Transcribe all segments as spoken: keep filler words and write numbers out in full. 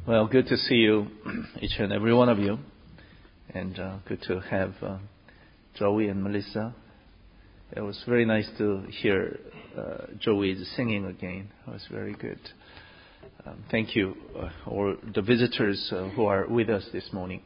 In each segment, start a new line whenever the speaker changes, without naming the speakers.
Well, good to see you, each and every one of you. And uh, good to have uh, Joey and Melissa. It was very nice to hear uh, Joey singing again. It was very good. Um, thank you, uh, all the visitors uh, who are with us this morning.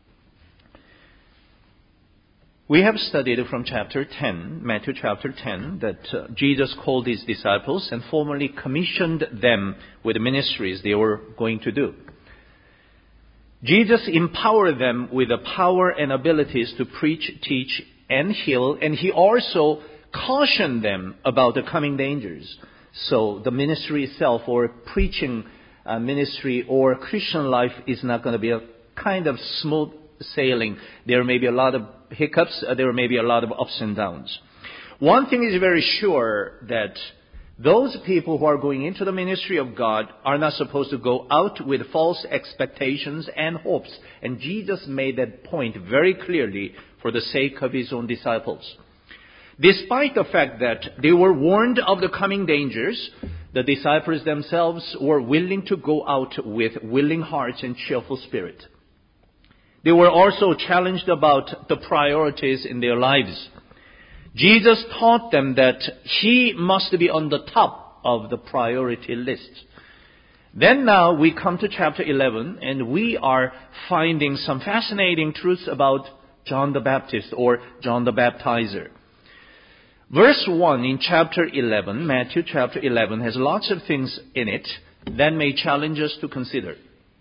We have studied from chapter ten, Matthew chapter ten, that uh, Jesus called his disciples and formally commissioned them with the ministries they were going to do. Jesus empowered them with the power and abilities to preach, teach, and heal, and he also cautioned them about the coming dangers. So the ministry itself, or preaching uh, ministry or Christian life, is not going to be a kind of smooth sailing. There may be a lot of hiccups. Uh, there may be a lot of ups and downs. One thing is very sure, that those people who are going into the ministry of God are not supposed to go out with false expectations and hopes. And Jesus made that point very clearly for the sake of his own disciples. Despite the fact that they were warned of the coming dangers, the disciples themselves were willing to go out with willing hearts and cheerful spirit. They were also challenged about the priorities in their lives. Jesus taught them that he must be on the top of the priority list. Then now we come to chapter eleven, and we are finding some fascinating truths about John the Baptist, or John the Baptizer. Verse one in chapter eleven, Matthew chapter eleven, has lots of things in it that may challenge us to consider.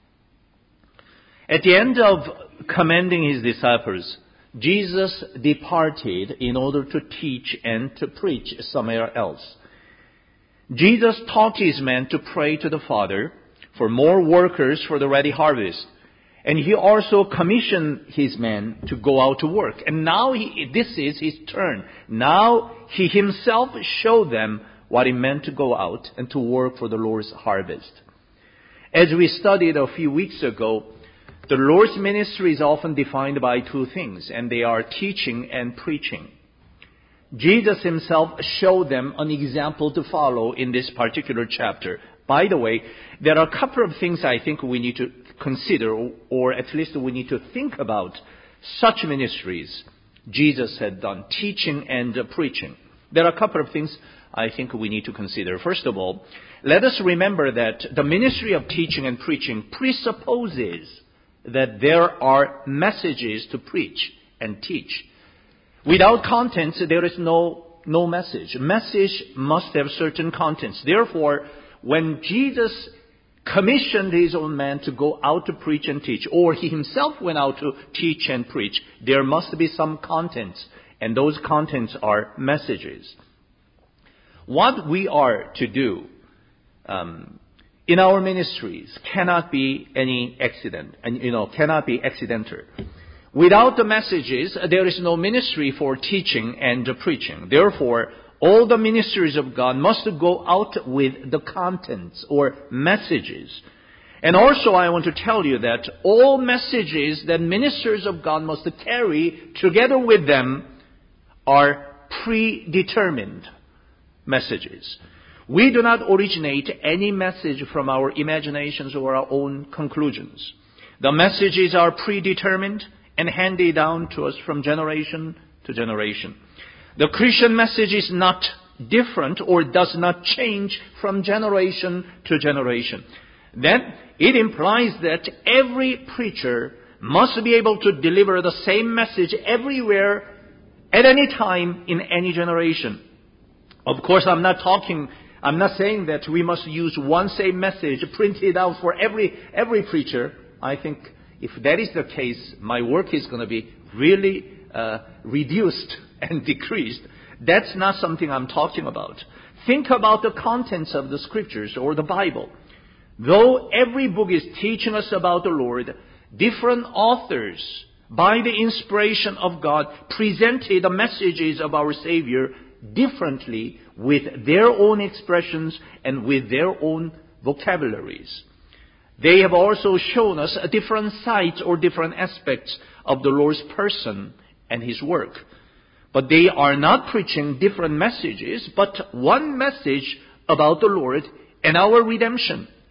At the end of commending his disciples, Jesus departed in order to teach and to preach somewhere else. Jesus taught his men to pray to the Father for more workers for the ready harvest. And he also commissioned his men to go out to work. And now he, this is his turn. Now he himself showed them what it meant to go out and to work for the Lord's harvest. As we studied a few weeks ago, the Lord's ministry is often defined by two things, and they are teaching and preaching. Jesus himself showed them an example to follow in this particular chapter. By the way, there are a couple of things I think we need to consider, or at least we need to think about such ministries Jesus had done, teaching and preaching. There are a couple of things I think we need to consider. First of all, let us remember that the ministry of teaching and preaching presupposes that there are messages to preach and teach. Without contents, there is no, no message. Message must have certain contents. Therefore, when Jesus commissioned his own man to go out to preach and teach, or he himself went out to teach and preach, there must be some contents, and those contents are messages. What we are to do um, in our ministries cannot be any accident, and you know, cannot be accidental. Without the messages, there is no ministry for teaching and preaching. Therefore, all the ministries of God must go out with the contents or messages. And also I want to tell you that all messages that ministers of God must carry together with them are predetermined messages. We do not originate any message from our imaginations or our own conclusions. The messages are predetermined and handed down to us from generation to generation. The Christian message is not different or does not change from generation to generation. Then it implies that every preacher must be able to deliver the same message everywhere, at any time, in any generation. Of course, I'm not talking I'm not saying that we must use one same message printed out for every every preacher. I think if that is the case, my work is going to be really uh, reduced and decreased. That's not something I'm talking about. Think about the contents of the scriptures or the Bible. Though every book is teaching us about the Lord, different authors, by the inspiration of God, presented the messages of our Savior differently, with their own expressions and with their own vocabularies. They have also shown us a different sides or different aspects of the Lord's person and his work. But they are not preaching different messages, but one message about the Lord and our redemption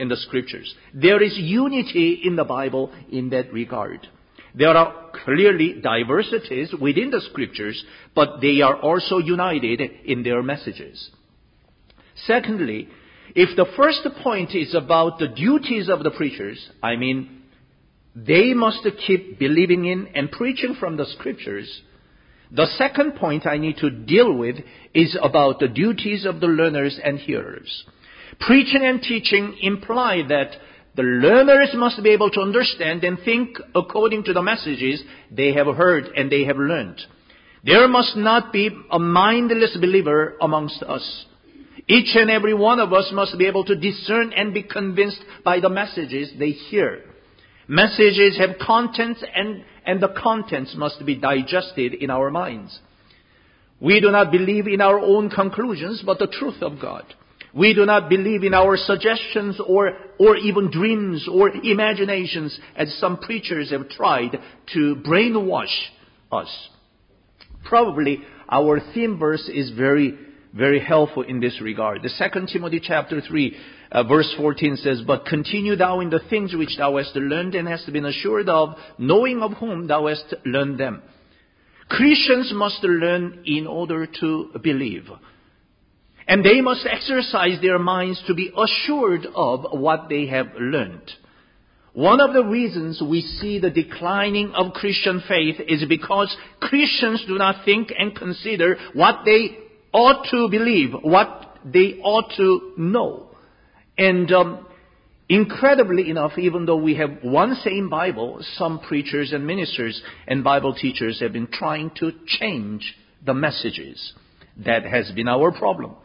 in the Scriptures. There is unity in the Bible in that regard. There are clearly diversities within the Scriptures, but they are also united in their messages. Secondly, if the first point is about the duties of the preachers, I mean, they must keep believing in and preaching from the Scriptures, the second point I need to deal with is about the duties of the learners and hearers. Preaching and teaching imply that the learners must be able to understand and think according to the messages they have heard and they have learned. There must not be a mindless believer amongst us. Each and every one of us must be able to discern and be convinced by the messages they hear. Messages have contents, and, and the contents must be digested in our minds. We do not believe in our own conclusions, but the truth of God. We do not believe in our suggestions or, or even dreams or imaginations, as some preachers have tried to brainwash us. Probably our theme verse is very, very helpful in this regard. The Second Timothy chapter three, uh, verse fourteen says, "But continue thou in the things which thou hast learned and hast been assured of, knowing of whom thou hast learned them." Christians must learn in order to believe. And they must exercise their minds to be assured of what they have learned. One of the reasons we see the declining of Christian faith is because Christians do not think and consider what they ought to believe, what they ought to know. And um, incredibly enough, even though we have one same Bible, some preachers and ministers and Bible teachers have been trying to change the messages. That has been our problem.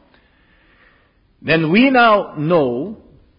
Then we now know,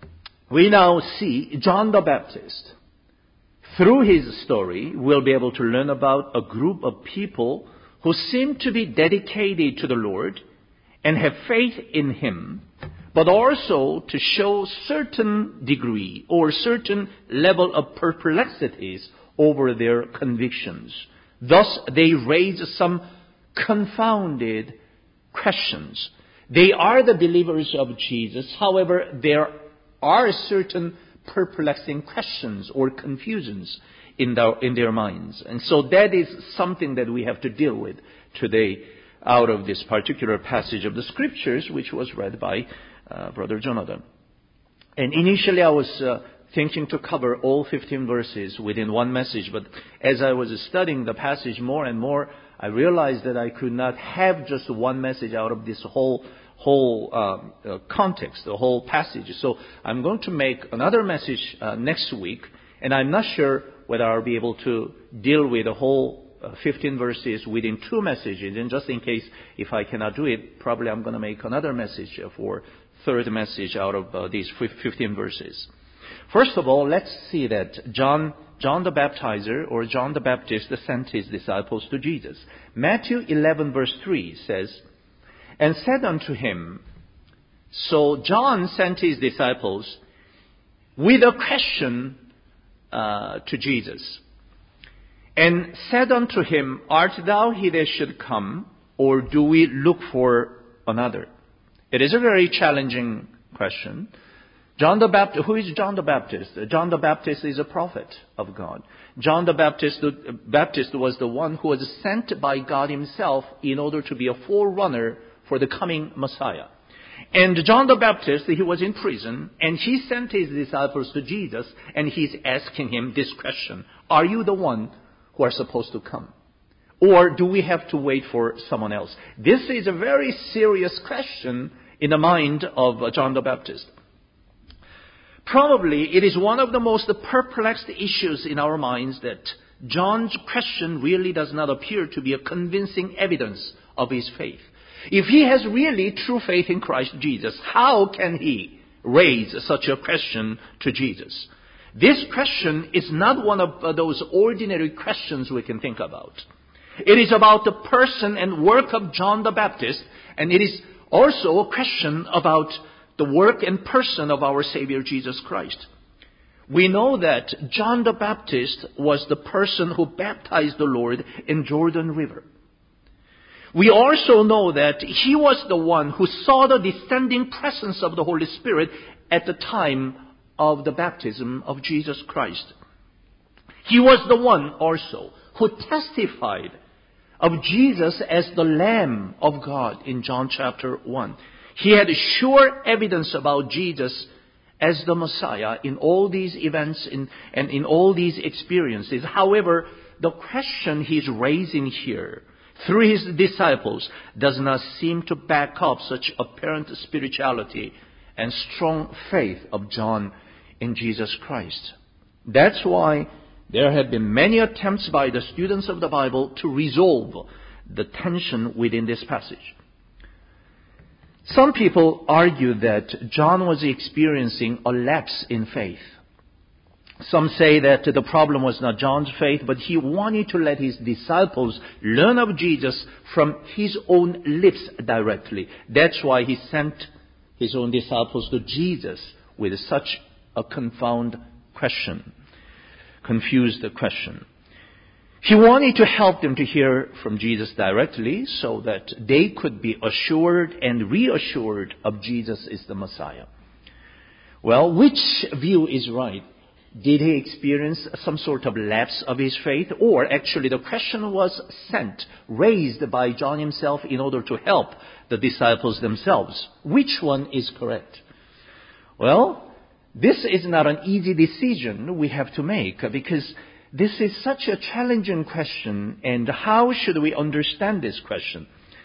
we now see John the Baptist. Through his story, we'll be able to learn about a group of people who seem to be dedicated to the Lord and have faith in Him, but also to show certain degree or certain level of perplexities over their convictions. Thus, they raise some confounded questions. They are the believers of Jesus. However, there are certain perplexing questions or confusions in their, in their minds. And so that is something that we have to deal with today out of this particular passage of the Scriptures, which was read by uh, Brother Jonathan. And initially I was uh, thinking to cover all fifteen verses within one message, but as I was studying the passage more and more, I realized that I could not have just one message out of this whole whole uh, uh, context, the whole passage. So I'm going to make another message uh, next week, and I'm not sure whether I'll be able to deal with the whole uh, fifteen verses within two messages. And just in case, if I cannot do it, probably I'm going to make another message for third message out of uh, these fifteen verses. First of all, let's see that John John the Baptizer, or John the Baptist, sent his disciples to Jesus. Matthew eleven verse three says, "And said unto him," so John sent his disciples with a question uh, to Jesus. "And said unto him, Art thou he that should come, or do we look for another?" It is a very challenging question. John the Baptist, who is John the Baptist? John the Baptist is a prophet of God. John the Baptist, the Baptist was the one who was sent by God Himself in order to be a forerunner for the coming Messiah. And John the Baptist, he was in prison, and he sent his disciples to Jesus, and he's asking him this question: Are you the one who are supposed to come? Or do we have to wait for someone else? This is a very serious question in the mind of John the Baptist. Probably it is one of the most perplexed issues in our minds that John's question really does not appear to be a convincing evidence of his faith. If he has really true faith in Christ Jesus, how can he raise such a question to Jesus? This question is not one of those ordinary questions we can think about. It is about the person and work of John the Baptist, and it is also a question about the work and person of our Savior Jesus Christ. We know that John the Baptist was the person who baptized the Lord in Jordan River. We also know that he was the one who saw the descending presence of the Holy Spirit at the time of the baptism of Jesus Christ. He was the one also who testified of Jesus as the Lamb of God in John chapter one. He had sure evidence about Jesus as the Messiah in all these events in, and in all these experiences. However, the question he's raising here through his disciples does not seem to back up such apparent spirituality and strong faith of John in Jesus Christ. That's why there have been many attempts by the students of the Bible to resolve the tension within this passage. Some people argue that John was experiencing a lapse in faith. Some say that the problem was not John's faith, but he wanted to let his disciples learn of Jesus from his own lips directly. That's why he sent his own disciples to Jesus with such a confound question, confused question. He wanted to help them to hear from Jesus directly so that they could be assured and reassured of Jesus is the Messiah. Well, which view is right? Did he experience some sort of lapse of his faith? Or actually the question was sent, raised by John himself in order to help the disciples themselves. Which one is correct? Well, this is not an easy decision we have to make because this is such a challenging question, and how should we understand this question?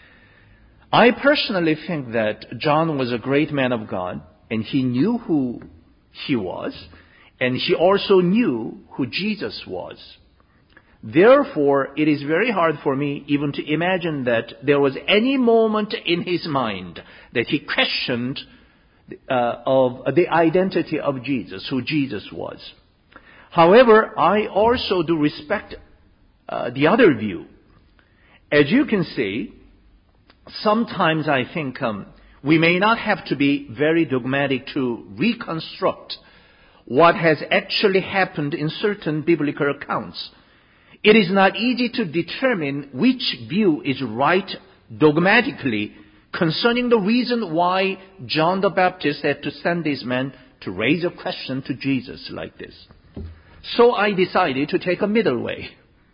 I personally think that John was a great man of God, and he knew who he was, and he also knew who Jesus was. Therefore, it is very hard for me even to imagine that there was any moment in his mind that he questioned uh, of the identity of Jesus, who Jesus was. However, I also do respect uh, the other view. As you can see, sometimes I think um, we may not have to be very dogmatic to reconstruct what has actually happened in certain biblical accounts. It is not easy to determine which view is right dogmatically concerning the reason why John the Baptist had to send these men to raise a question to Jesus like this. So I decided to take a middle way.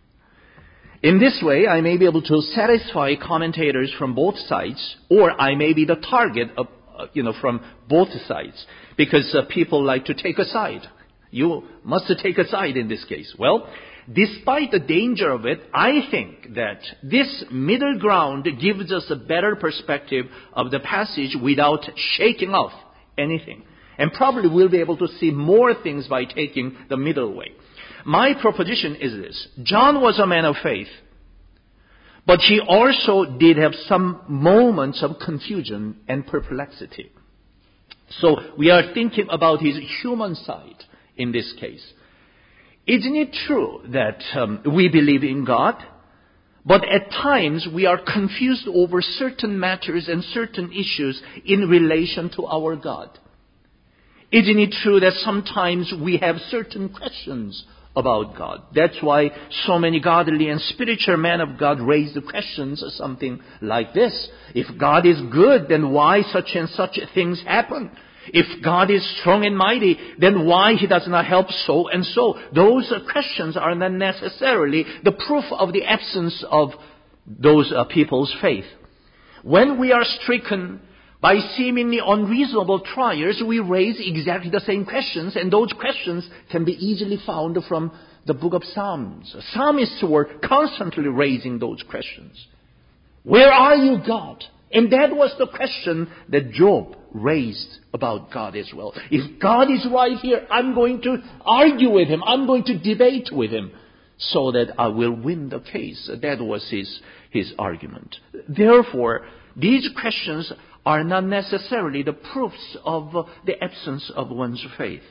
In this way, I may be able to satisfy commentators from both sides, or I may be the target of, uh, you know, from both sides, because uh, people like to take a side. You must take a side in this case. Well, despite the danger of it, I think that this middle ground gives us a better perspective of the passage without shaking off anything. And probably we'll be able to see more things by taking the middle way. My proposition is this. John was a man of faith, but he also did have some moments of confusion and perplexity. So we are thinking about his human side in this case. Isn't it true that um, we believe in God, but at times we are confused over certain matters and certain issues in relation to our God? Isn't it true that sometimes we have certain questions about God? That's why so many godly and spiritual men of God raise the questions of something like this. If God is good, then why such and such things happen? If God is strong and mighty, then why He does not help so and so? Those questions are not necessarily the proof of the absence of those uh, people's faith. When we are stricken by seemingly unreasonable trials, we raise exactly the same questions, and those questions can be easily found from the book of Psalms. Psalmists were constantly raising those questions. Where are you, God? And that was the question that Job raised about God as well. If God is right here, I'm going to argue with Him. I'm going to debate with Him so that I will win the case. That was his, his argument. Therefore, these questions are not necessarily the proofs of uh, the absence of one's faith.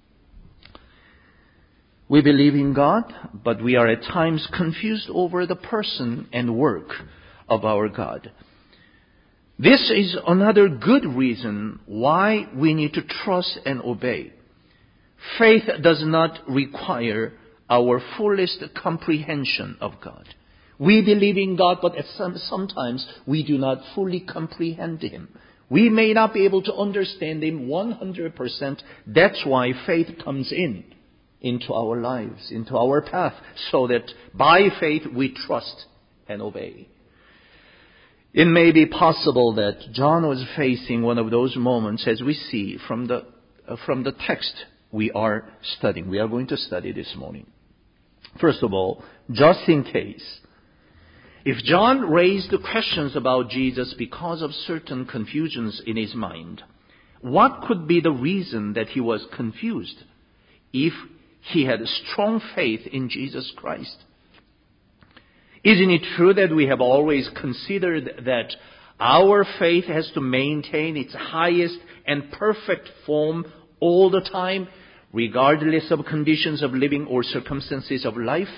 We believe in God, but we are at times confused over the person and work of our God. This is another good reason why we need to trust and obey. Faith does not require our fullest comprehension of God. We believe in God, but at some, sometimes we do not fully comprehend Him. We may not be able to understand Him one hundred percent. That's why faith comes in, into our lives, into our path, so that by faith we trust and obey. It may be possible that John was facing one of those moments, as we see from the uh, from the text we are studying. We are going to study this morning. First of all, just in case, if John raised questions about Jesus because of certain confusions in his mind, what could be the reason that he was confused if he had strong faith in Jesus Christ? Isn't it true that we have always considered that our faith has to maintain its highest and perfect form all the time, regardless of conditions of living or circumstances of life?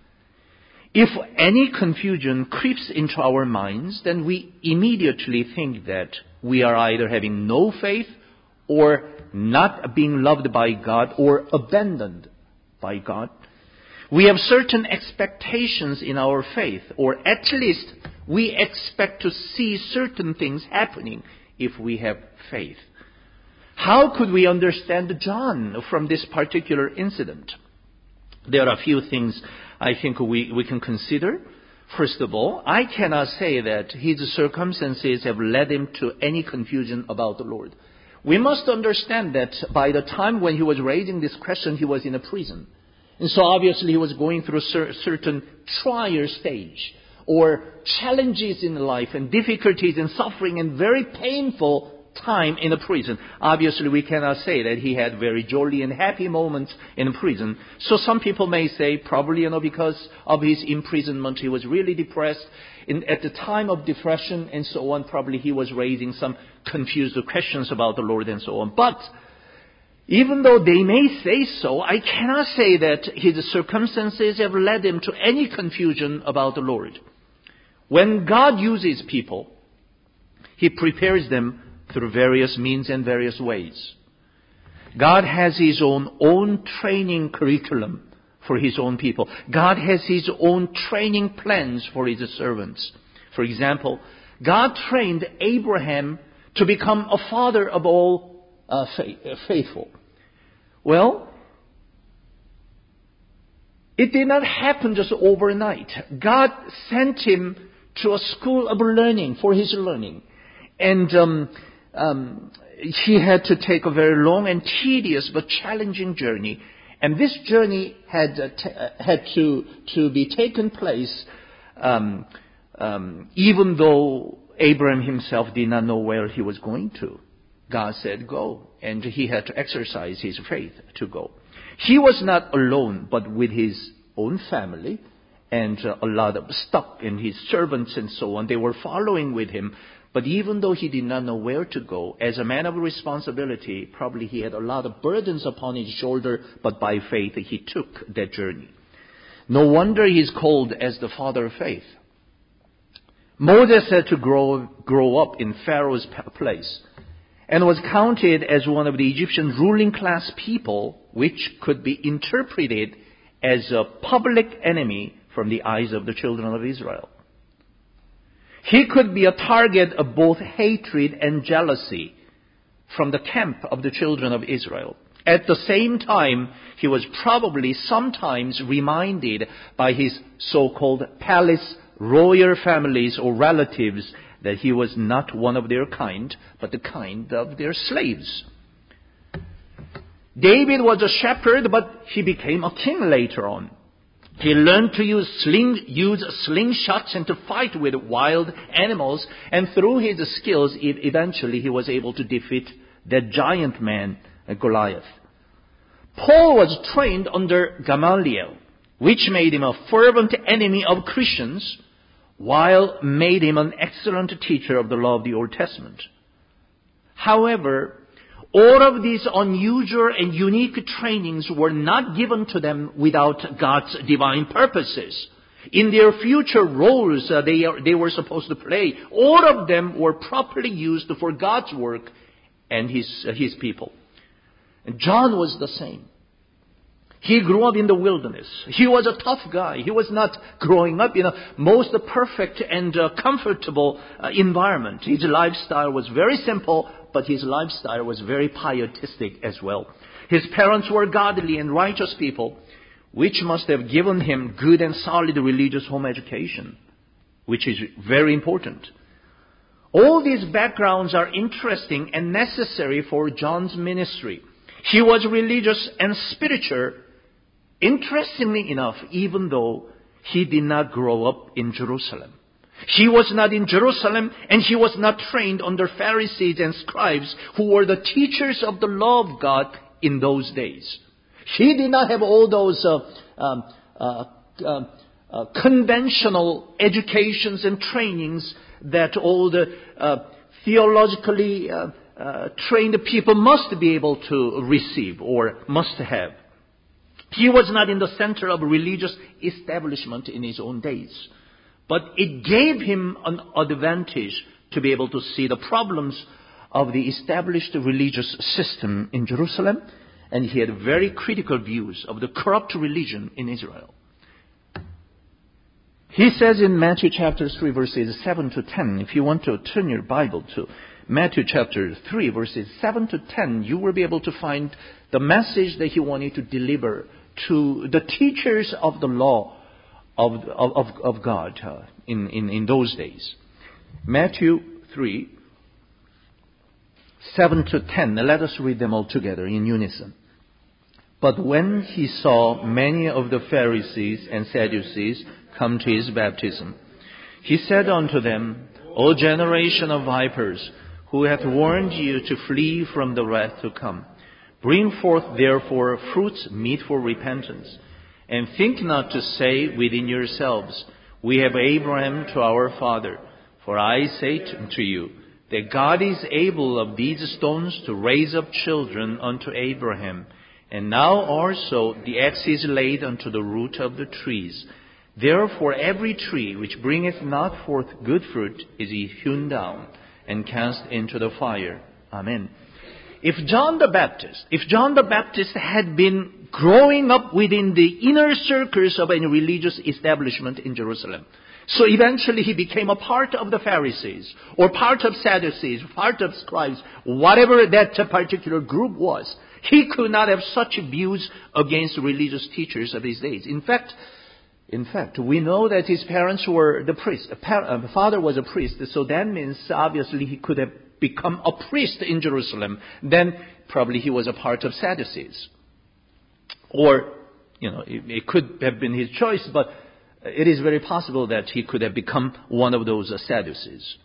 If any confusion creeps into our minds, then we immediately think that we are either having no faith or not being loved by God or abandoned by God. We have certain expectations in our faith, or at least we expect to see certain things happening if we have faith. How could we understand John from this particular incident? There are a few things I think we, we can consider. First of all, I cannot say that his circumstances have led him to any confusion about the Lord. We must understand that by the time when he was raising this question, he was in a prison. And so obviously he was going through a certain trial stage or challenges in life and difficulties and suffering and very painful time in a prison. Obviously we cannot say that he had very jolly and happy moments in prison. So some people may say probably, you know, because of his imprisonment he was really depressed. In, at the time of depression and so on, probably he was raising some confused questions about the Lord and so on. But even though they may say so, I cannot say that his circumstances have led him to any confusion about the Lord. When God uses people, He prepares them through various means and various ways. God has His own own training curriculum for His own people. God has His own training plans for His servants. For example, God trained Abraham to become a father of all uh, faith, uh, faithful. Well, it did not happen just overnight. God sent him to a school of learning for his learning. And um, um, he had to take a very long and tedious but challenging journey. And this journey had uh, t- uh, had to, to be taken place um, um, even though Abraham himself did not know where he was going to. God said, go. And he had to exercise his faith to go. He was not alone, but with his own family and uh, a lot of stuff and his servants and so on. They were following with him. But even though he did not know where to go, as a man of responsibility, probably he had a lot of burdens upon his shoulder, but by faith he took that journey. No wonder he's called as the father of faith. Moses had to grow, grow up in Pharaoh's place and was counted as one of the Egyptian ruling class people, which could be interpreted as a public enemy from the eyes of the children of Israel. He could be a target of both hatred and jealousy from the camp of the children of Israel. At the same time, he was probably sometimes reminded by his so-called palace royal families or relatives that he was not one of their kind, but the kind of their slaves. David was a shepherd, but he became a king later on. He learned to use sling, use slingshots and to fight with wild animals, and through his skills, eventually he was able to defeat that giant man, Goliath. Paul was trained under Gamaliel, which made him a fervent enemy of Christians, while made him an excellent teacher of the law of the Old Testament. However, all of these unusual and unique trainings were not given to them without God's divine purposes. In their future roles uh, they, are, they were supposed to play, all of them were properly used for God's work and His, uh, his people. And John was the same. He grew up in the wilderness. He was a tough guy. He was not growing up in a most perfect and uh, comfortable uh, environment. His lifestyle was very simple, but his lifestyle was very pietistic as well. His parents were godly and righteous people, which must have given him good and solid religious home education, which is very important. All these backgrounds are interesting and necessary for John's ministry. He was religious and spiritual, interestingly enough, even though he did not grow up in Jerusalem. He was not in Jerusalem, and he was not trained under Pharisees and scribes who were the teachers of the law of God in those days. He did not have all those uh, um, uh, uh, uh, conventional educations and trainings that all the uh, theologically uh, uh, trained people must be able to receive or must have. He was not in the center of religious establishment in his own days. But it gave him an advantage to be able to see the problems of the established religious system in Jerusalem. And he had very critical views of the corrupt religion in Israel. He says in Matthew chapter three, verses seven to ten, if you want to turn your Bible to Matthew chapter three, verses seven to ten, you will be able to find the message that he wanted to deliver to the teachers of the law of, of, of God uh, in, in, in those days. Matthew three, seven to ten. Let us read them all together in unison. But when he saw many of the Pharisees and Sadducees come to his baptism, he said unto them, O generation of vipers, who hath warned you to flee from the wrath to come? Bring forth therefore fruits meet for repentance, and think not to say within yourselves, We have Abraham to our father. For I say to you, that God is able of these stones to raise up children unto Abraham. And now also the axe is laid unto the root of the trees. Therefore every tree which bringeth not forth good fruit is hewn down and cast into the fire. Amen. If John the Baptist, if John the Baptist had been growing up within the inner circles of a religious establishment in Jerusalem, so eventually he became a part of the Pharisees, or part of Sadducees, part of scribes, whatever that particular group was, he could not have such views against religious teachers of his days. In fact, in fact, we know that his parents were the priests. The father was a priest, so that means obviously he could have become a priest in Jerusalem. Then probably he was a part of Sadducees. Or, you know, it, it could have been his choice, but it is very possible that he could have become one of those Sadducees.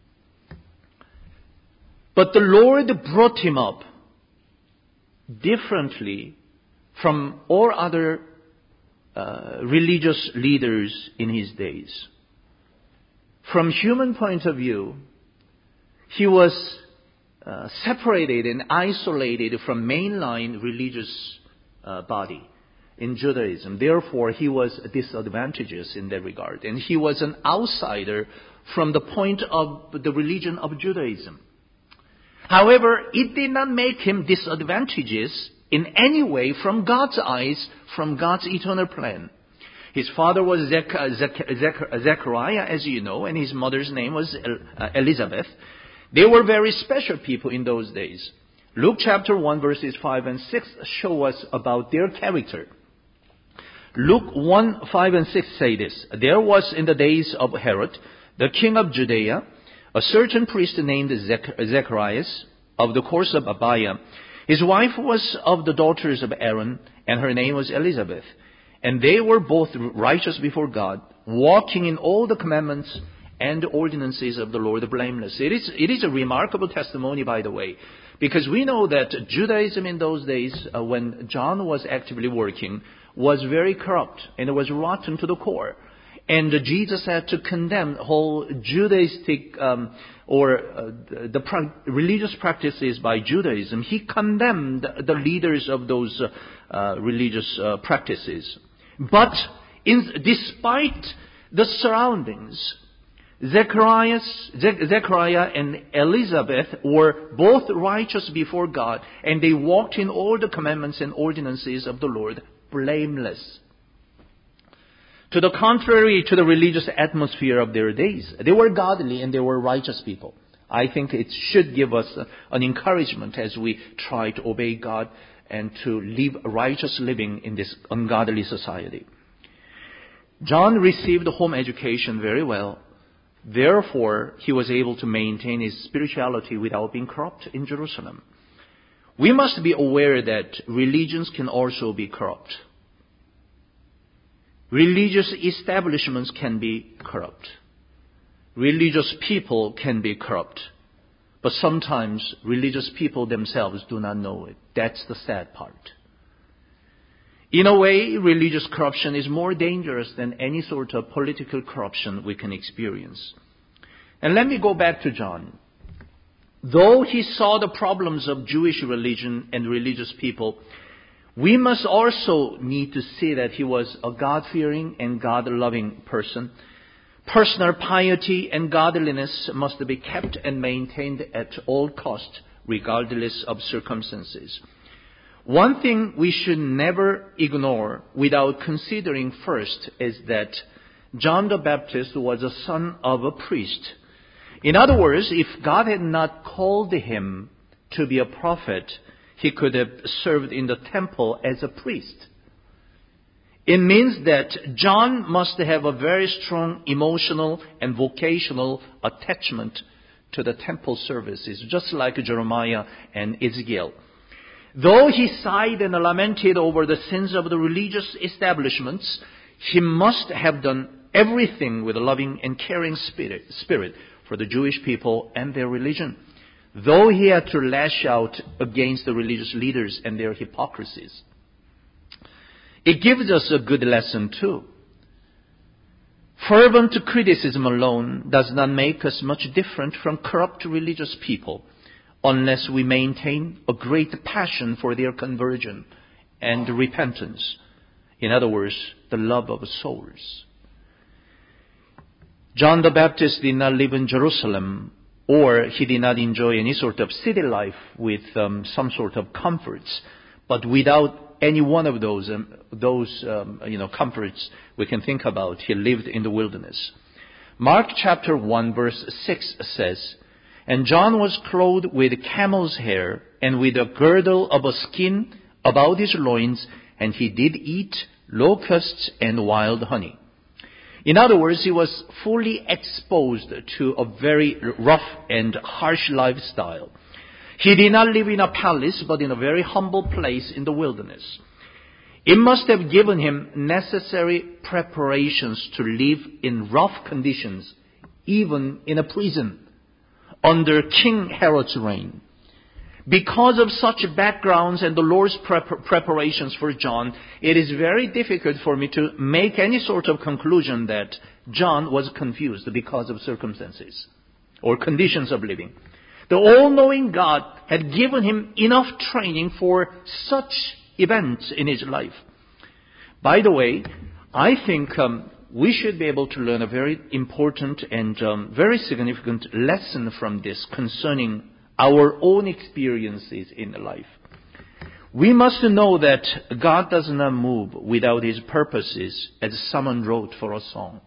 But the Lord brought him up differently from all other uh, religious leaders in his days. From human point of view, he was uh, separated and isolated from mainline religious uh, body in Judaism. Therefore, he was disadvantageous in that regard. And he was an outsider from the point of the religion of Judaism. However, it did not make him disadvantageous in any way from God's eyes, from God's eternal plan. His father was Zech- Zech- Zech- Zechariah, as you know, and his mother's name was El- Elizabeth. They were very special people in those days. Luke chapter one, verses five and six show us about their character. Luke one, five and six say this. There was in the days of Herod, the king of Judea, a certain priest named Zech- Zacharias of the course of Abiah. His wife was of the daughters of Aaron, and her name was Elizabeth. And they were both righteous before God, walking in all the commandments and the ordinances of the Lord blameless. It is, it is a remarkable testimony, by the way, because we know that Judaism in those days, uh, when John was actively working, was very corrupt and it was rotten to the core. And uh, Jesus had to condemn whole Judaistic um, or uh, the pra- religious practices by Judaism. He condemned the leaders of those uh, uh, religious uh, practices. But in, despite the surroundings, Zacharias, Zechariah and Elizabeth were both righteous before God, and they walked in all the commandments and ordinances of the Lord blameless. To the contrary to the religious atmosphere of their days, they were godly and they were righteous people. I think it should give us an encouragement as we try to obey God and to live righteous living in this ungodly society. John received home education very well. Therefore, he was able to maintain his spirituality without being corrupt in Jerusalem. We must be aware that religions can also be corrupt. Religious establishments can be corrupt. Religious people can be corrupt. But sometimes religious people themselves do not know it. That's the sad part. In a way, religious corruption is more dangerous than any sort of political corruption we can experience. And let me go back to John. Though he saw the problems of Jewish religion and religious people, we must also need to see that he was a God-fearing and God-loving person. Personal piety and godliness must be kept and maintained at all costs, regardless of circumstances. One thing we should never ignore without considering first is that John the Baptist was a son of a priest. In other words, if God had not called him to be a prophet, he could have served in the temple as a priest. It means that John must have a very strong emotional and vocational attachment to the temple services, just like Jeremiah and Ezekiel. Though he sighed and lamented over the sins of the religious establishments, he must have done everything with a loving and caring spirit, spirit for the Jewish people and their religion, though he had to lash out against the religious leaders and their hypocrisies. It gives us a good lesson too. Fervent criticism alone does not make us much different from corrupt religious people unless we maintain a great passion for their conversion and repentance. In other words, the love of souls. John the Baptist did not live in Jerusalem, or he did not enjoy any sort of city life with um, some sort of comforts, but without any one of those um, those um, you know comforts we can think about, he lived in the wilderness. Mark chapter one verse six says, "And John was clothed with camel's hair and with a girdle of a skin about his loins, and he did eat locusts and wild honey." In other words, he was fully exposed to a very rough and harsh lifestyle. He did not live in a palace, but in a very humble place in the wilderness. It must have given him necessary preparations to live in rough conditions, even in a prison, under King Herod's reign. Because of such backgrounds and the Lord's prep- preparations for John, it is very difficult for me to make any sort of conclusion that John was confused because of circumstances or conditions of living. The all-knowing God had given him enough training for such events in his life. By the way, I think um, we should be able to learn a very important and um, very significant lesson from this concerning our own experiences in life. We must know that God does not move without His purposes, as someone wrote for a song.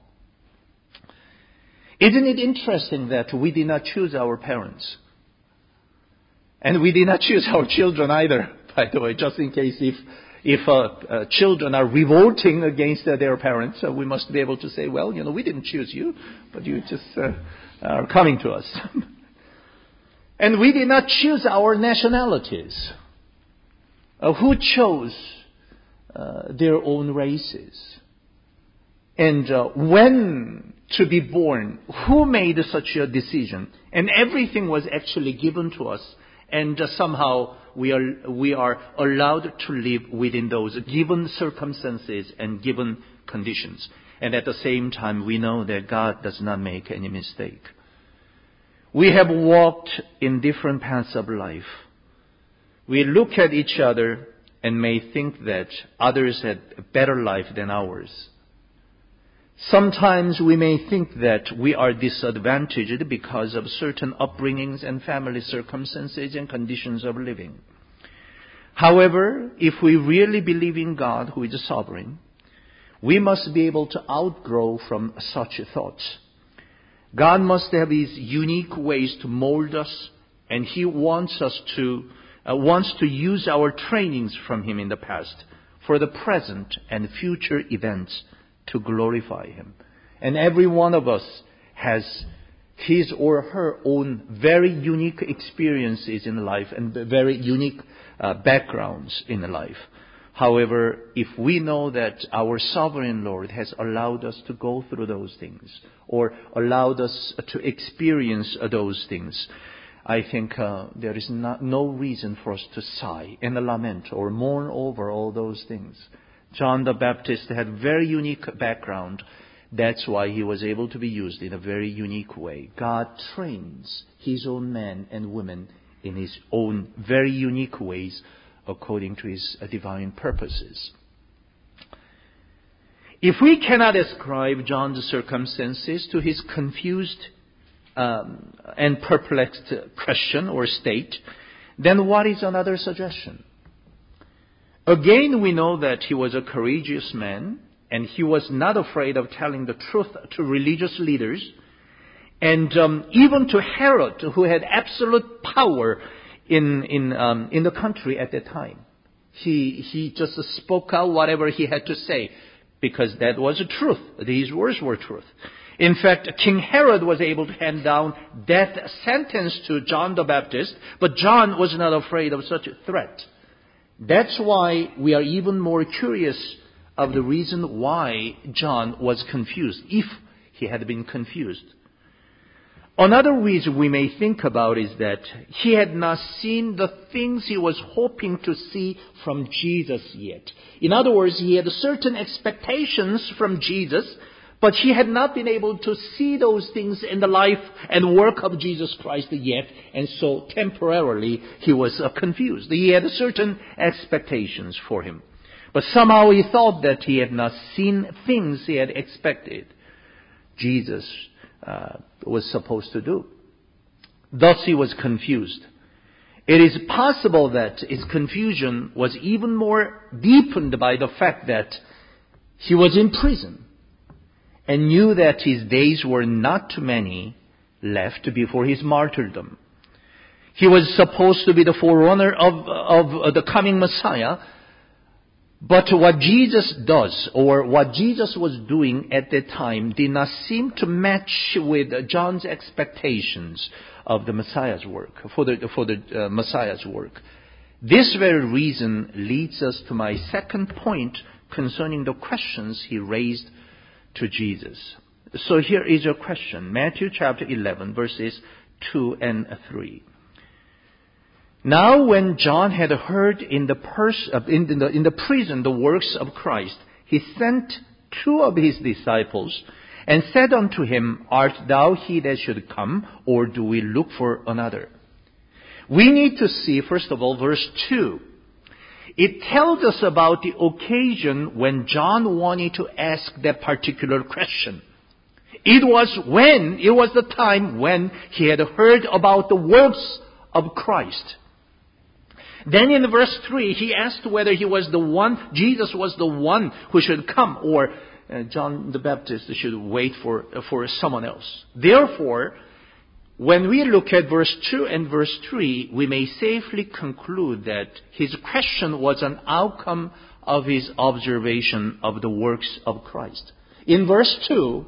Isn't it interesting that we did not choose our parents? And we did not choose our children either, by the way, just in case if if uh, uh, children are revolting against uh, their parents, uh, we must be able to say, well, you know, we didn't choose you, but you just uh, are coming to us. And we did not choose our nationalities. Uh, who chose uh, their own races? And uh, when to be born? Who made such a decision? And everything was actually given to us. And uh, somehow we are we are allowed to live within those given circumstances and given conditions. And at the same time, we know that God does not make any mistake. We have walked in different paths of life. We look at each other and may think that others had a better life than ours. Sometimes we may think that we are disadvantaged because of certain upbringings and family circumstances and conditions of living. However, if we really believe in God, who is sovereign, we must be able to outgrow from such thoughts. God must have His unique ways to mold us, and He wants us to uh, wants to use our trainings from Him in the past for the present and future events to glorify Him. And every one of us has his or her own very unique experiences in life and very unique uh, backgrounds in life. However, if we know that our sovereign Lord has allowed us to go through those things or allowed us to experience those things, I think uh, there is not, no reason for us to sigh and lament or mourn over all those things. John the Baptist had very unique background. That's why he was able to be used in a very unique way. God trains His own men and women in His own very unique ways according to His divine purposes. If we cannot ascribe John's circumstances to his confused um, and perplexed question or state, then what is another suggestion? Again, we know that he was a courageous man, and he was not afraid of telling the truth to religious leaders, and um, even to Herod, who had absolute power in in um, in the country at that time. He he just spoke out whatever he had to say, because that was the truth. These words were truth. In fact, King Herod was able to hand down death sentence to John the Baptist, but John was not afraid of such a threat. That's why we are even more curious of the reason why John was confused, if he had been confused. Another reason we may think about is that he had not seen the things he was hoping to see from Jesus yet. In other words, he had certain expectations from Jesus, but he had not been able to see those things in the life and work of Jesus Christ yet, and so temporarily he was uh, confused. He had certain expectations for him. But somehow he thought that he had not seen things he had expected Jesus uh, was supposed to do. Thus he was confused. It is possible that his confusion was even more deepened by the fact that he was in prison and knew that his days were not too many left before his martyrdom. He was supposed to be the forerunner of, of the coming Messiah. But what Jesus does, or what Jesus was doing at that time, did not seem to match with John's expectations of the Messiah's work, for the, for the uh, Messiah's work. This very reason leads us to my second point concerning the questions he raised to Jesus. So here is your question. Matthew chapter eleven, verses two and three. Now when John had heard in the, pers- in, the, in the prison the works of Christ, he sent two of his disciples and said unto him, Art thou he that should come, or do we look for another? We need to see, first of all, verse two. It tells us about the occasion when John wanted to ask that particular question. It was when, it was the time when he had heard about the works of Christ. Then in verse three, he asked whether he was the one, Jesus was the one who should come, or uh, John the Baptist should wait for, uh, for someone else. Therefore, when we look at verse two and verse three, we may safely conclude that his question was an outcome of his observation of the works of Christ. In verse two,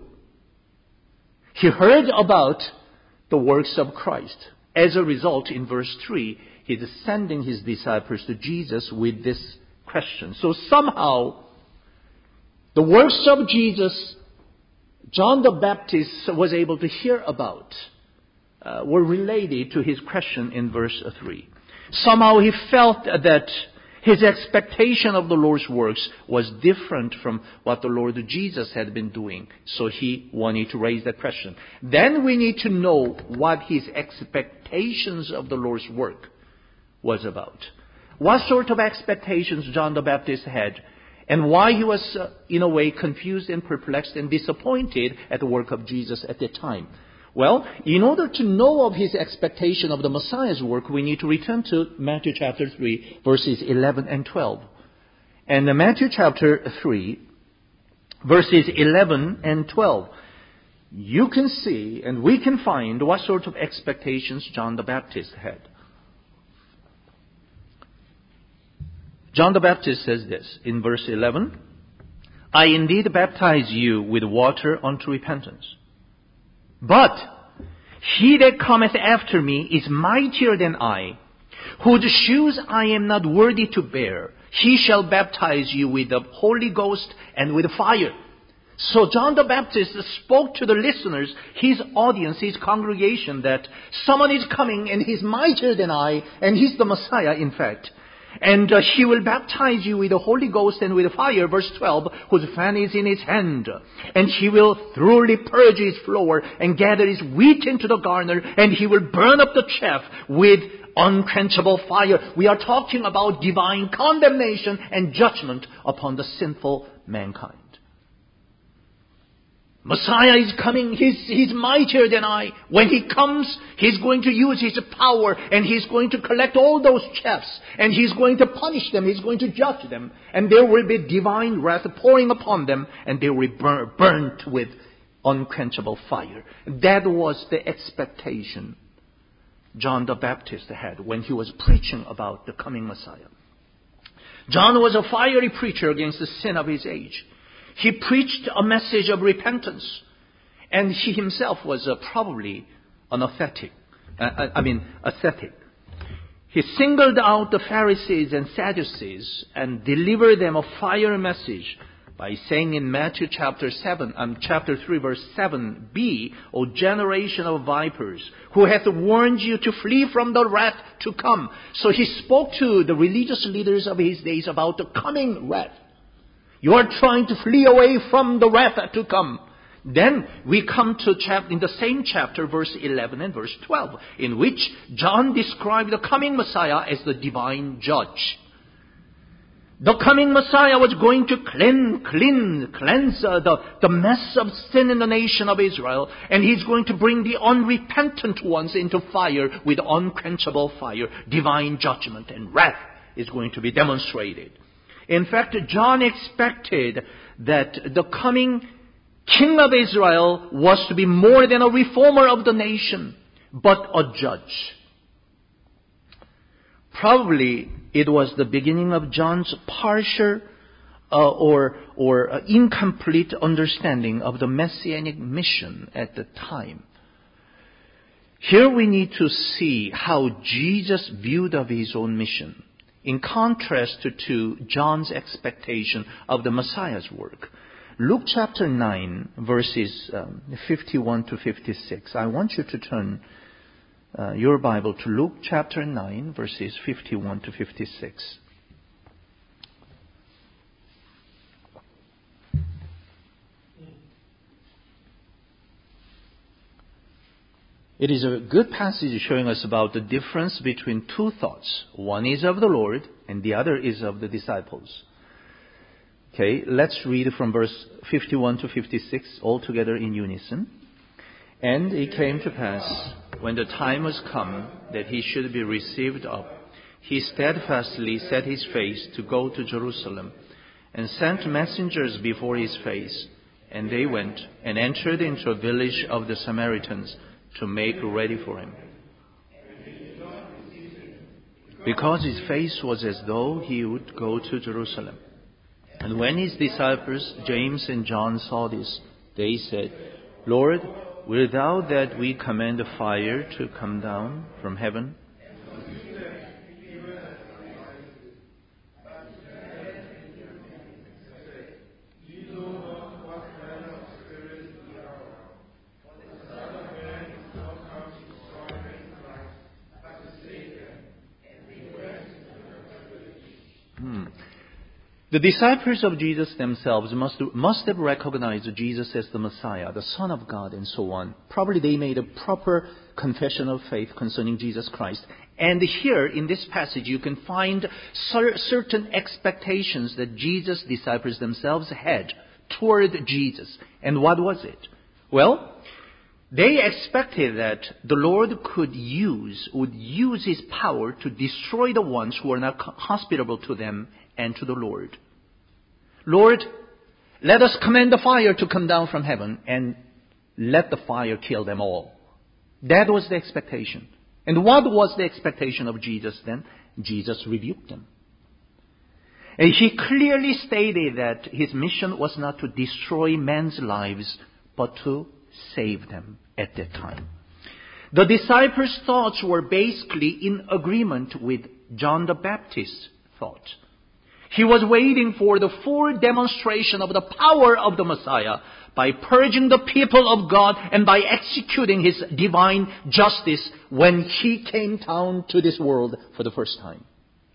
he heard about the works of Christ. As a result, in verse three, he is sending his disciples to Jesus with this question. So somehow, the works of Jesus, John the Baptist was able to hear about, uh, were related to his question in verse three. Somehow he felt that his expectation of the Lord's works was different from what the Lord Jesus had been doing. So he wanted to raise that question. Then we need to know what his expectations of the Lord's work was about. What sort of expectations John the Baptist had, and why he was, uh, in a way, confused and perplexed and disappointed at the work of Jesus at that time. Well, in order to know of his expectation of the Messiah's work, we need to return to Matthew chapter three, verses eleven and twelve. And in Matthew chapter three, verses eleven and twelve, you can see and we can find what sort of expectations John the Baptist had. John the Baptist says this in verse eleven, I indeed baptize you with water unto repentance. But he that cometh after me is mightier than I, whose shoes I am not worthy to bear. He shall baptize you with the Holy Ghost and with fire. So John the Baptist spoke to the listeners, his audience, his congregation, that someone is coming and he's mightier than I, and he's the Messiah, in fact. And uh, he will baptize you with the Holy Ghost and with fire, verse twelve, whose fan is in his hand. And he will thoroughly purge his floor and gather his wheat into the garner, and he will burn up the chaff with unquenchable fire. We are talking about divine condemnation and judgment upon the sinful mankind. Messiah is coming. He's, he's mightier than I. When he comes, he's going to use his power and he's going to collect all those chaffs and he's going to punish them. He's going to judge them. And there will be divine wrath pouring upon them and they will be bur- burnt with unquenchable fire. That was the expectation John the Baptist had when he was preaching about the coming Messiah. John was a fiery preacher against the sin of his age. He preached a message of repentance. And he himself was uh, probably an ascetic. Uh, I mean, ascetic. He singled out the Pharisees and Sadducees and delivered them a fiery message by saying in Matthew chapter seven, um, chapter three, verse seven b, O generation of vipers, who hath warned you to flee from the wrath to come. So he spoke to the religious leaders of his days about the coming wrath. You are trying to flee away from the wrath to come. Then we come to chap- in the same chapter, verse eleven and verse twelve, in which John described the coming Messiah as the divine judge. The coming Messiah was going to clean, clean, cleanse uh, the, the mess of sin in the nation of Israel, and he's going to bring the unrepentant ones into fire with unquenchable fire. Divine judgment and wrath is going to be demonstrated. In fact, John expected that the coming King of Israel was to be more than a reformer of the nation, but a judge. Probably it was the beginning of John's partial uh, or, or uh, incomplete understanding of the messianic mission at the time. Here we need to see how Jesus viewed of his own mission, in contrast to, to John's expectation of the Messiah's work. Luke chapter nine, verses um, fifty-one to fifty-six. I want you to turn uh, your Bible to Luke chapter nine, verses fifty-one to fifty-six. It is a good passage showing us about the difference between two thoughts. One is of the Lord and the other is of the disciples. Okay, let's read from verse fifty-one to fifty-six all together in unison. And it came to pass, when the time was come that he should be received up, he steadfastly set his face to go to Jerusalem, and sent messengers before his face. And they went and entered into a village of the Samaritans, to make ready for him. Because his face was as though he would go to Jerusalem. And when his disciples, James and John, saw this, they said, Lord, wilt thou that we command the fire to come down from heaven? The disciples of Jesus themselves must, must have recognized Jesus as the Messiah, the Son of God, and so on. Probably they made a proper confession of faith concerning Jesus Christ. And here in this passage you can find cer- certain expectations that Jesus' disciples themselves had toward Jesus. And what was it? Well, They expected that the Lord could use, would use His power to destroy the ones who are not hospitable to them and to the Lord. Lord, let us command the fire to come down from heaven and let the fire kill them all. That was the expectation. And what was the expectation of Jesus then? Jesus rebuked them. And He clearly stated that His mission was not to destroy men's lives, but to save them at that time. The disciples' thoughts were basically in agreement with John the Baptist's thoughts. He was waiting for the full demonstration of the power of the Messiah by purging the people of God and by executing His divine justice when He came down to this world for the first time.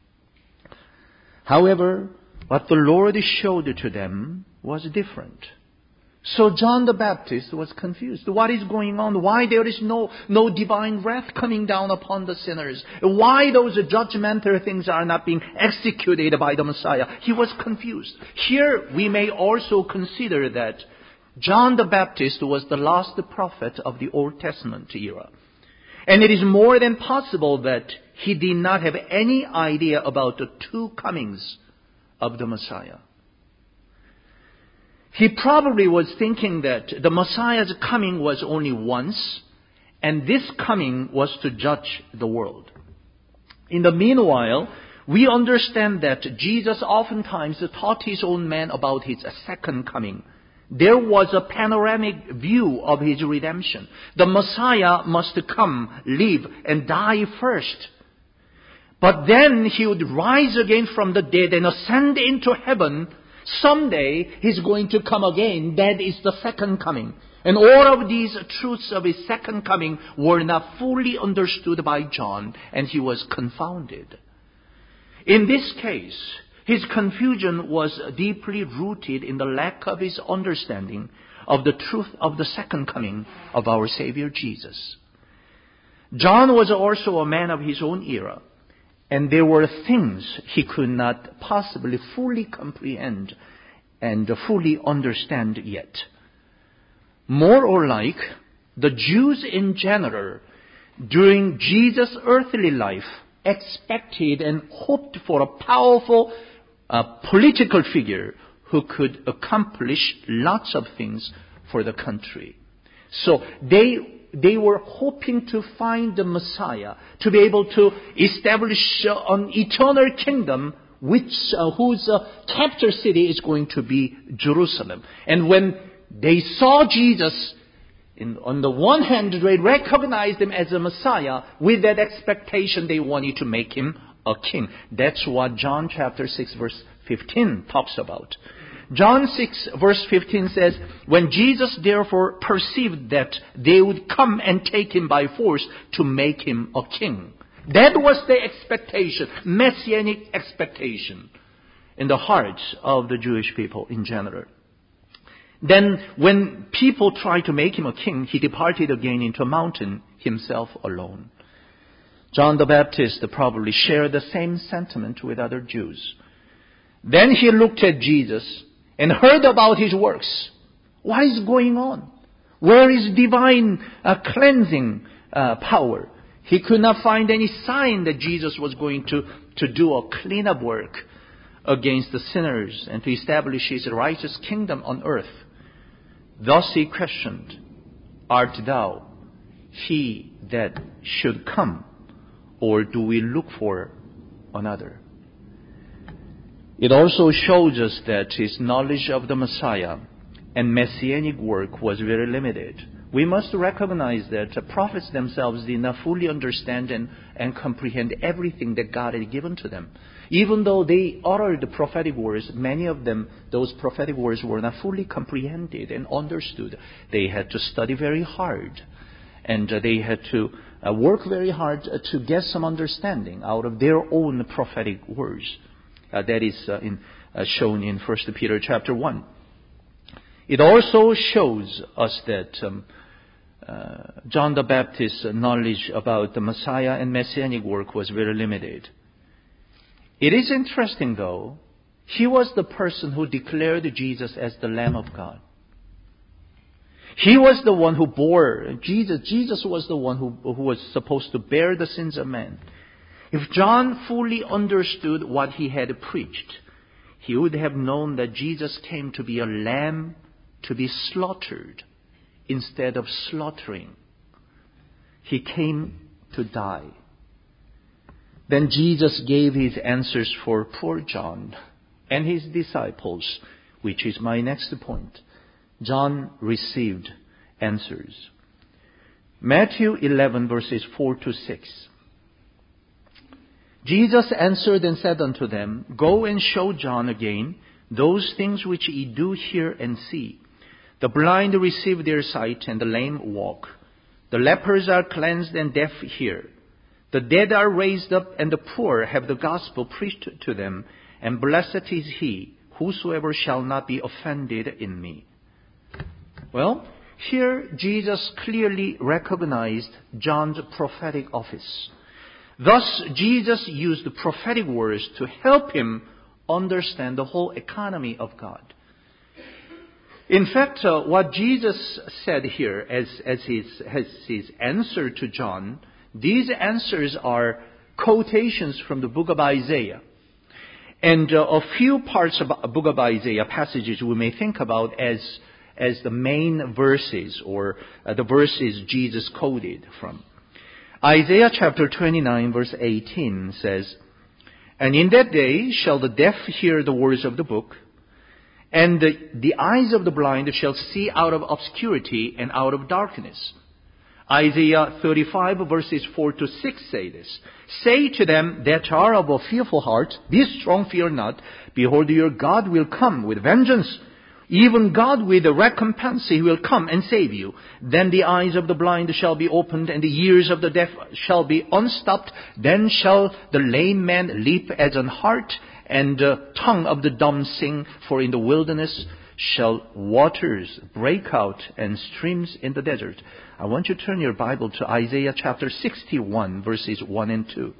However, what the Lord showed to them was different. So John the Baptist was confused. What is going on? Why there is no, no divine wrath coming down upon the sinners? Why those judgmental things are not being executed by the Messiah? He was confused. Here we may also consider that John the Baptist was the last prophet of the Old Testament era. And it is more than possible that he did not have any idea about the two comings of the Messiah. He probably was thinking that the Messiah's coming was only once, and this coming was to judge the world. In the meanwhile, we understand that Jesus oftentimes taught His own men about His second coming. There was a panoramic view of His redemption. The Messiah must come, live, and die first. But then He would rise again from the dead and ascend into heaven. Someday He's going to come again. That is the second coming. And all of these truths of His second coming were not fully understood by John, and he was confounded. In this case, his confusion was deeply rooted in the lack of his understanding of the truth of the second coming of our Savior Jesus. John was also a man of his own era. And there were things he could not possibly fully comprehend and fully understand yet. More or like, the Jews in general, during Jesus' earthly life, expected and hoped for a powerful uh, political figure who could accomplish lots of things for the country. So they They were hoping to find the Messiah, to be able to establish uh, an eternal kingdom which, uh, whose uh, capital city is going to be Jerusalem. And when they saw Jesus, in, on the one hand, they recognized Him as a Messiah. With that expectation, they wanted to make Him a king. That's what John chapter six verse fifteen talks about. John six verse fifteen says, when Jesus therefore perceived that they would come and take Him by force to make Him a king. That was the expectation, messianic expectation in the hearts of the Jewish people in general. Then when people tried to make Him a king, He departed again into a mountain, Himself alone. John the Baptist probably shared the same sentiment with other Jews. Then he looked at Jesus and heard about His works. What is going on? Where is divine uh, cleansing uh, power? He could not find any sign that Jesus was going to, to do a cleanup work against the sinners and to establish His righteous kingdom on earth. Thus he questioned, art thou He that should come, or do we look for another? It also shows us that his knowledge of the Messiah and messianic work was very limited. We must recognize that the prophets themselves did not fully understand and, and comprehend everything that God had given to them. Even though they uttered the prophetic words, many of them, those prophetic words were not fully comprehended and understood. They had to study very hard. And uh, they had to uh, work very hard uh, to get some understanding out of their own prophetic words. Uh, that is uh, in, uh, shown in First Peter chapter one. It also shows us that um, uh, John the Baptist's knowledge about the Messiah and messianic work was very limited. It is interesting, though, he was the person who declared Jesus as the Lamb of God. He was the one who bore, Jesus, Jesus was the one who, who was supposed to bear the sins of man. If John fully understood what he had preached, he would have known that Jesus came to be a lamb to be slaughtered instead of slaughtering. He came to die. Then Jesus gave his answers for poor John and his disciples, which is my next point. John received answers. Matthew eleven verses four to six. Jesus answered and said unto them, Go and show John again those things which ye do hear and see. The blind receive their sight, and the lame walk. The lepers are cleansed, and deaf hear. The dead are raised up, and the poor have the gospel preached to them. And blessed is he, whosoever shall not be offended in me. Well, here Jesus clearly recognized John's prophetic office. Thus, Jesus used the prophetic words to help him understand the whole economy of God. In fact, uh, what Jesus said here as, as, his, as his answer to John, these answers are quotations from the book of Isaiah. And uh, a few parts of the book of Isaiah, passages we may think about as, as the main verses or uh, the verses Jesus quoted from. Isaiah chapter twenty-nine verse eighteen says, And in that day shall the deaf hear the words of the book, and the, the eyes of the blind shall see out of obscurity and out of darkness. Isaiah thirty-five verses four to six say this. Say to them that are of a fearful heart, Be strong, fear not. Behold, your God will come with vengeance. Even God with a recompense, He will come and save you. Then the eyes of the blind shall be opened, and the ears of the deaf shall be unstopped. Then shall the lame man leap as an hart, and the tongue of the dumb sing. For in the wilderness shall waters break out, and streams in the desert. I want you to turn your Bible to Isaiah chapter sixty-one, verses one and two.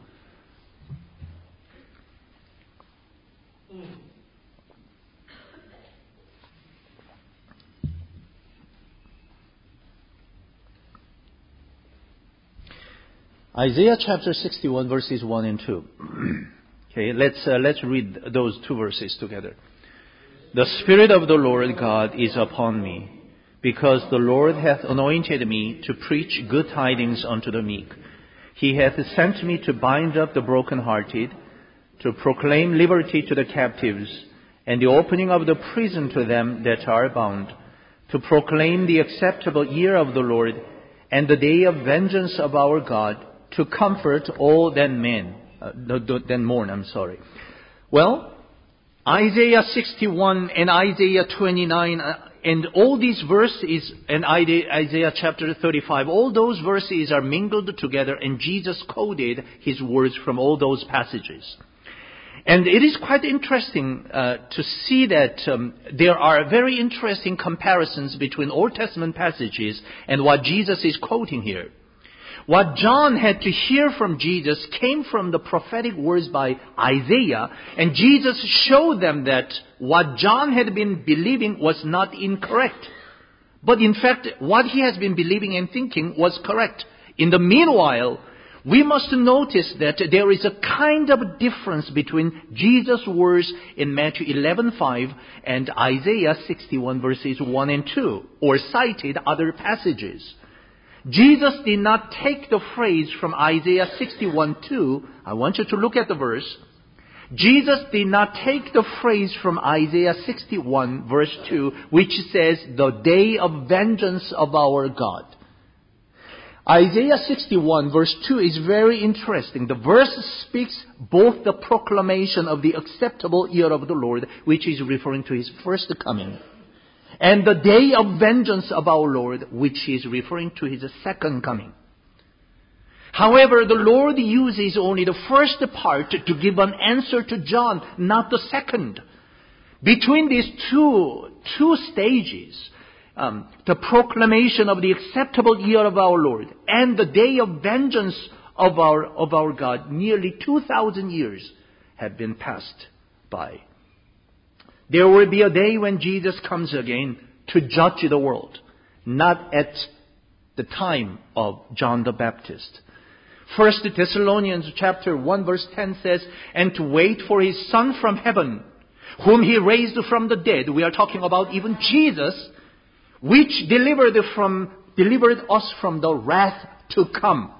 Isaiah chapter sixty-one verses one and two. Okay, let's uh, let's read those two verses together. The Spirit of the Lord God is upon me, because the Lord hath anointed me to preach good tidings unto the meek. He hath sent me to bind up the brokenhearted, to proclaim liberty to the captives, and the opening of the prison to them that are bound, to proclaim the acceptable year of the Lord, and the day of vengeance of our God, to comfort all that men, uh, that mourn, I'm sorry. Well, Isaiah sixty-one and Isaiah twenty-nine, uh, and all these verses, and Isaiah chapter thirty-five, all those verses are mingled together, and Jesus quoted His words from all those passages. And it is quite interesting uh, to see that um, there are very interesting comparisons between Old Testament passages and what Jesus is quoting here. What John had to hear from Jesus came from the prophetic words by Isaiah, and Jesus showed them that what John had been believing was not incorrect. But in fact, what he has been believing and thinking was correct. In the meanwhile, we must notice that there is a kind of difference between Jesus' words in Matthew eleven five and Isaiah sixty-one verses one and two, or cited other passages. Jesus did not take the phrase from Isaiah sixty-one two. I want you to look at the verse. Jesus did not take the phrase from Isaiah sixty-one verse two, which says, the day of vengeance of our God. Isaiah sixty-one verse two is very interesting. The verse speaks both the proclamation of the acceptable year of the Lord, which is referring to His first coming, and the day of vengeance of our Lord, which is referring to His second coming. However, the Lord uses only the first part to give an answer to John, not the second. Between these two, two stages, um, the proclamation of the acceptable year of our Lord and the day of vengeance of our, of our God, nearly two thousand years have been passed by. There will be a day when Jesus comes again to judge the world. not at the time of John the Baptist. First Thessalonians chapter one verse ten says, and to wait for his Son from heaven, whom he raised from the dead. We are talking about even Jesus, which delivered from delivered us from the wrath to come.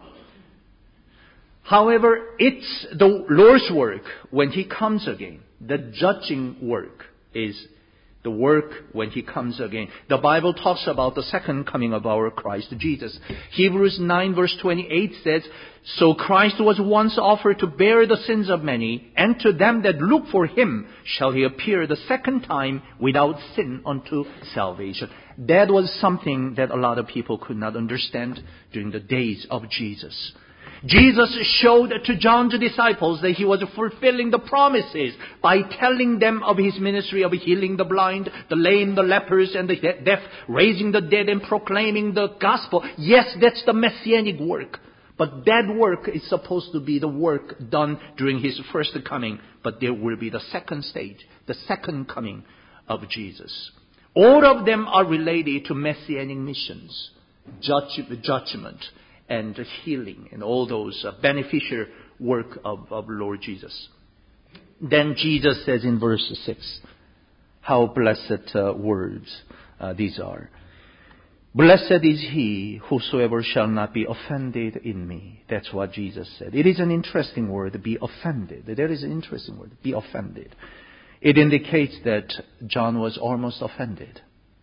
However, it's the Lord's work when he comes again. The judging work is the work when he comes again. The Bible talks about the second coming of our Christ Jesus. Hebrews nine verse twenty-eight says, so Christ was once offered to bear the sins of many, and to them that look for him shall he appear the second time without sin unto salvation. That was something that a lot of people could not understand during the days of Jesus. Jesus showed to John's disciples that he was fulfilling the promises by telling them of his ministry of healing the blind, the lame, the lepers, and the deaf, raising the dead and proclaiming the gospel. Yes, that's the messianic work. But that work is supposed to be the work done during his first coming. But there will be the second stage, the second coming of Jesus. All of them are related to messianic missions, judge, judgment, and healing, and all those uh, beneficial work of, of Lord Jesus. Then Jesus says in verse six, how blessed uh, words uh, these are. Blessed is he whosoever shall not be offended in me. That's what Jesus said. It is an interesting word, be offended. There is an interesting word, be offended. It indicates that John was almost offended.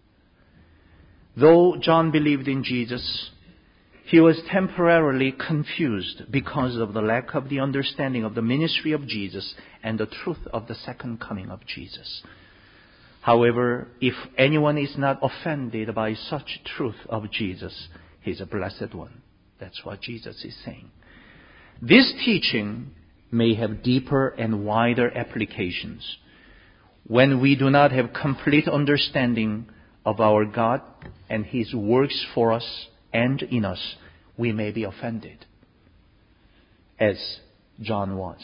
Though John believed in Jesus, he was temporarily confused because of the lack of the understanding of the ministry of Jesus and the truth of the second coming of Jesus. However, if anyone is not offended by such truth of Jesus, he's a blessed one. That's what Jesus is saying. This teaching may have deeper and wider applications. When we do not have complete understanding of our God and his works for us and in us, we may be offended, as John was.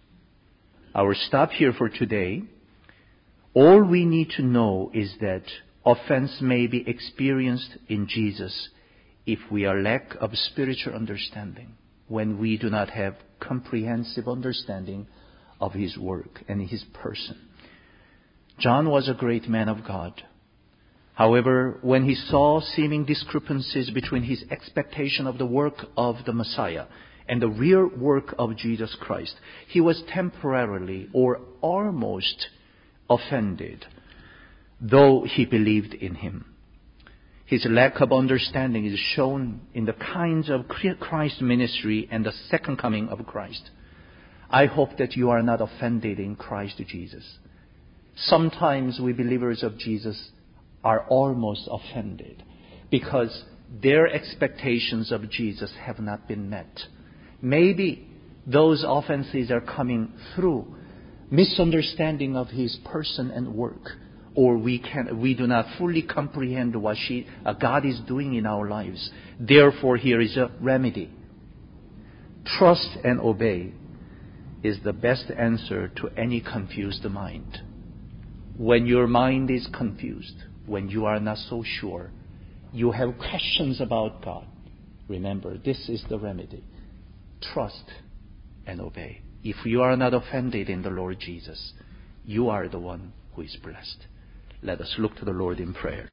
Our stop here for today. All we need to know is that offense may be experienced in Jesus if we are lack of spiritual understanding, when we do not have comprehensive understanding of his work and his person. John was a great man of God. However, when he saw seeming discrepancies between his expectation of the work of the Messiah and the real work of Jesus Christ, he was temporarily or almost offended, though he believed in him. His lack of understanding is shown in the kinds of Christ's ministry and the second coming of Christ. I hope that you are not offended in Christ Jesus. Sometimes we believers of Jesus are almost offended because their expectations of Jesus have not been met. Maybe those offenses are coming through misunderstanding of his person and work, or we can we do not fully comprehend what she, uh, God is doing in our lives. Therefore, here is a remedy. Trust and obey is the best answer to any confused mind. When your mind is confused, when you are not so sure, you have questions about God, remember, this is the remedy. Trust and obey. If you are not offended in the Lord Jesus, you are the one who is blessed. Let us look to the Lord in prayer.